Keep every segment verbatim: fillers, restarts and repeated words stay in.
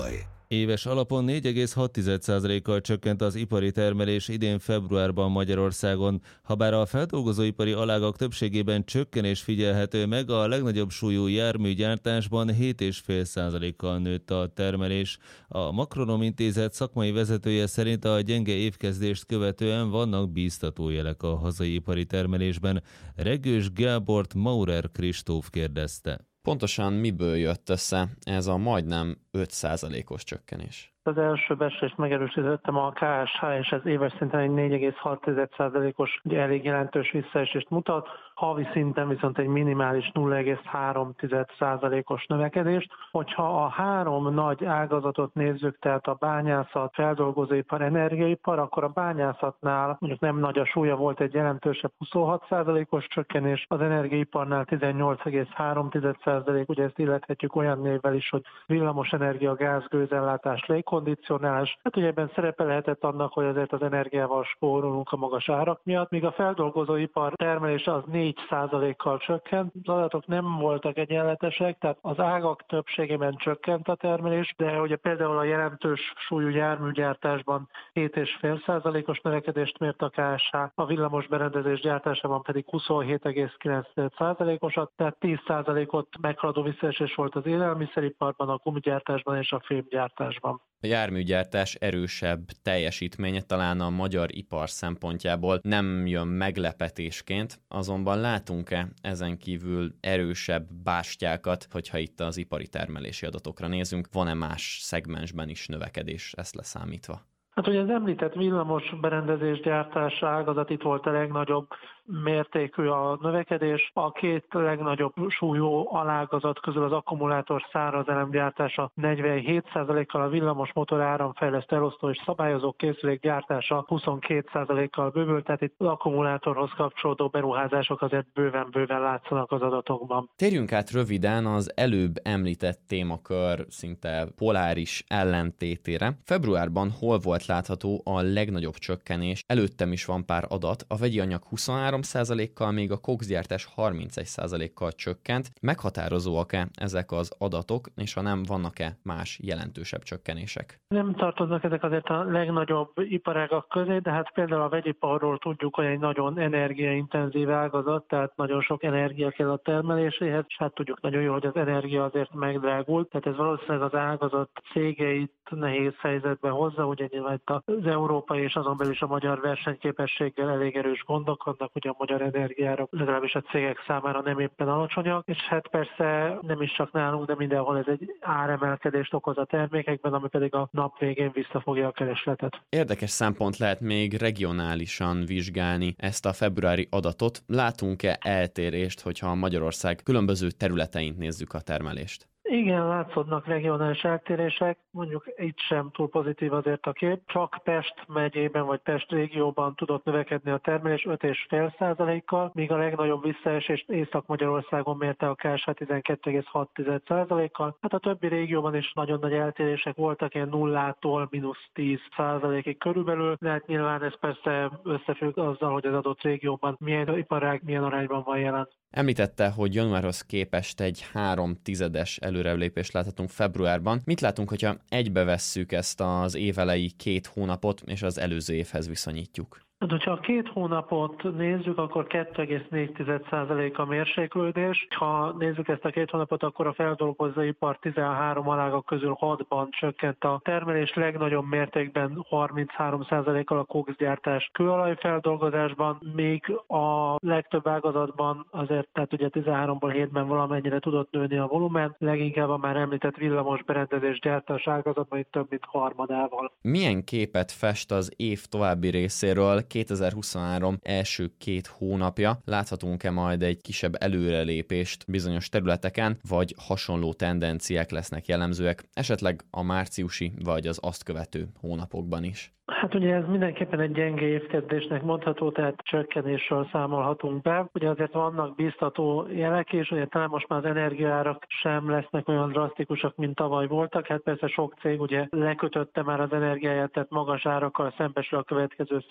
Éves alapon négy egész hat százalékkal csökkent az ipari termelés idén februárban Magyarországon. Habár a feldolgozóipari alágak többségében csökkenés figyelhető meg, a legnagyobb súlyú járműgyártásban hét egész öt százalékkal nőtt a termelés. A Makronom Intézet szakmai vezetője szerint a gyenge évkezdést követően vannak bíztató jelek a hazai ipari termelésben. Regős Gábort Maurer Kristóf kérdezte. Pontosan miből jött össze ez a majdnem öt százalékos csökkenés? Az első becslést megerősítettem a ká es há, és ez éves szinten egy négy egész hat százalékos, ugye elég jelentős visszaesést mutat, havi szinten viszont egy minimális nulla egész három százalékos növekedést. Hogyha a három nagy ágazatot nézzük, tehát a bányászat, feldolgozóipar, energiaipar, akkor a bányászatnál mondjuk nem nagy a súlya, volt egy jelentősebb huszonhat százalékos csökkenés, az energiaiparnál tizennyolc egész három százalék, ugye ezt illethetjük olyan névvel is, hogy villamosenergia, gáz, gőzellátás, légkondicionálás. Hát ugye ebben szerepe lehetett annak, hogy azért az energiával spórolunk a magas árak miatt, míg a feldolgozóipar termelése az négy százalékkal csökkent. Az adatok nem voltak egyenletesek, tehát az ágak többségében csökkent a termelés, de ugye például a jelentős súlyú járműgyártásban hét egész öt százalékos növekedést mért a ká es há, a villamos berendezés gyártásában pedig huszonhét egész kilenc százalékosat, tehát tíz százalékot meghaladó visszaesés volt az élelmiszeriparban, a gumigyártásban és a fémgyártásban. A járműgyártás erősebb teljesítménye talán a magyar ipar szempontjából nem jön meglepetésként, azonban látunk-e ezen kívül erősebb bástyákat, hogyha itt az ipari termelési adatokra nézünk, van-e más szegmensben is növekedés ezt leszámítva? Hát ugye az említett villamos berendezés gyártás ágazat itt volt a legnagyobb mértékű a növekedés. A két legnagyobb súlyú alágazat közül az akkumulátor szárazelem gyártása negyvenhét százalékkal, a villamos motor áramfejlesztő elosztó és szabályozó készülék gyártása huszonkét százalékkal bővült, tehát itt az akkumulátorhoz kapcsolódó beruházások azért bőven-bőven látszanak az adatokban. Térjünk át röviden az előbb említett témakör szinte poláris ellentétére. Februárban hol volt látható a legnagyobb csökkenés? Előttem is van pár adat, a vegyi anyag huszonhárom százalékkal, még a kokszgyártás harmincegy százalékkal csökkent. Meghatározóak-e ezek az adatok, és ha nem, vannak-e más jelentősebb csökkenések? Nem tartoznak ezek azért a legnagyobb iparágak közé, de hát például a vegyiparról tudjuk, hogy egy nagyon energiaintenzív ágazat, tehát nagyon sok energia kell a termeléséhez, és hát tudjuk nagyon jól, hogy az energia azért megdrágult, tehát ez valószínűleg az ágazat cégeit nehéz helyzetbe hozza, ugye nyilván az európai és azon belül is a magyar versenyképességgel elég erős gondok vannak, hogy a magyar energiára legalábbis a cégek számára nem éppen alacsonyak, és hát persze nem is csak nálunk, de mindenhol ez egy áremelkedést okoz a termékekben, ami pedig a nap végén visszafogja a keresletet. Érdekes szempont lehet még regionálisan vizsgálni ezt a februári adatot. Látunk-e eltérést, hogyha Magyarország különböző területein nézzük a termelést? Igen, látszódnak regionális eltérések, mondjuk itt sem túl pozitív azért a kép. Csak Pest megyében vagy Pest régióban tudott növekedni a termelés öt egész öt százalékkal, míg a legnagyobb visszaesést Észak-Magyarországon mérte a ká es há tizenkét egész hat százalékkal. Hát a többi régióban is nagyon nagy eltérések voltak, ilyen nullától mínusz tíz százalékig körülbelül, de hát nyilván ez persze összefügg azzal, hogy az adott régióban milyen iparág, milyen arányban van jelen. Említette, hogy januárhoz képest egy három tizedes előrelépést láthatunk februárban. Mit látunk, hogyha egybevesszük ezt az évelei két hónapot, és az előző évhez viszonyítjuk? Hát, ha a két hónapot nézzük, akkor kettő egész négy százalék a mérséklődés. Ha nézzük ezt a két hónapot, akkor a feldolgozóipar tizenhárom alága közül hatban csökkent a termelés, legnagyobb mértékben harminchárom százalékkal a kokszgyártás kőolajfeldolgozásban, még a legtöbb ágazatban azért, tehát ugye tizenháromból hétben valamennyire tudott nőni a volumen, leginkább a már említett villamos berendezés gyártás ágazatban itt több mint harmadával. Milyen képet fest az év további részéről kétezer-huszonhárom első két hónapja? Láthatunk-e majd egy kisebb előrelépést bizonyos területeken, vagy hasonló tendenciák lesznek jellemzőek, esetleg a márciusi vagy az azt követő hónapokban is? Hát ugye ez mindenképpen egy gyenge évkezdésnek mondható, tehát csökkenésről számolhatunk be. Ugye azért vannak bíztató jelek, és ugye talán most már az energiaárak sem lesznek olyan drasztikusak, mint tavaly voltak. Hát persze sok cég ugye lekötötte már az energiáját, tehát magas árakkal szembesül a következő szerződés.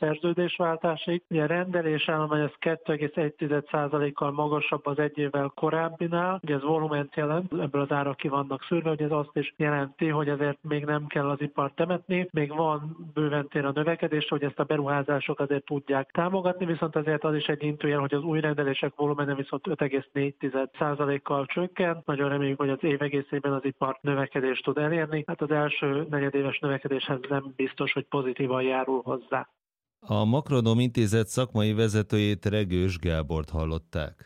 rendelésváltásig. Ugye a rendelésállomány az kettő egész egy százalékkal magasabb az egy évvel korábbinál, ugye ez volument jelent, ebből az árak ki vannak szűrve, hogy ez azt is jelenti, hogy ezért még nem kell az ipart temetni, még van bőven tér a növekedés, hogy ezt a beruházások azért tudják támogatni, viszont azért az is egy intőjel, hogy az új rendelések volumene viszont öt egész négy százalékkal csökken. Nagyon reméljük, hogy az év egészében az ipar növekedést tud elérni. Hát az első negyedéves növekedéshez nem biztos, hogy pozitívan járul hozzá. A Makronom Intézet szakmai vezetőjét, Regős Gábort hallották.